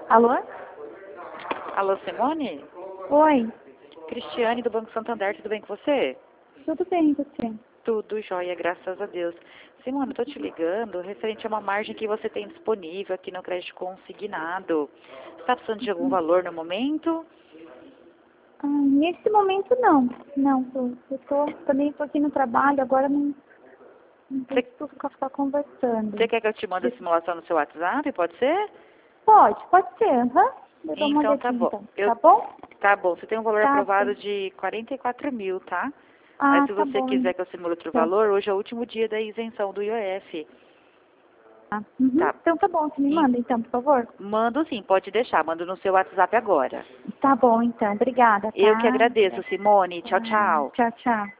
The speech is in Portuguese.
Alô? Alô, Simone? Oi, Cristiane, do Banco Santander, tudo bem com você? tudo bem, e você? Tudo jóia, graças a Deus. Simone, estou te ligando referente a uma margem que você tem disponível aqui no crédito consignado. Você está precisando de algum valor no momento? Nesse momento não. Não, também tô aqui no trabalho, agora não Você preciso ficar conversando. quer que eu te mande a simulação no seu WhatsApp? Pode ser? Pode ser, aham. Eu dou uma Então tá olhadinha, bom. então. Tá bom? Tá bom, você tem um valor Tá aprovado bom. de 44 mil, tá? Mas se Tá você bom, quiser que eu simule outro então. valor, hoje é o último dia da isenção do IOF. Tá. Então tá bom, você me E manda então, por favor? mando sim, pode deixar. Mando no seu WhatsApp agora. Tá bom, então. Obrigada, Eu que tá? agradeço, Simone. Tchau, tchau. Tchau, tchau.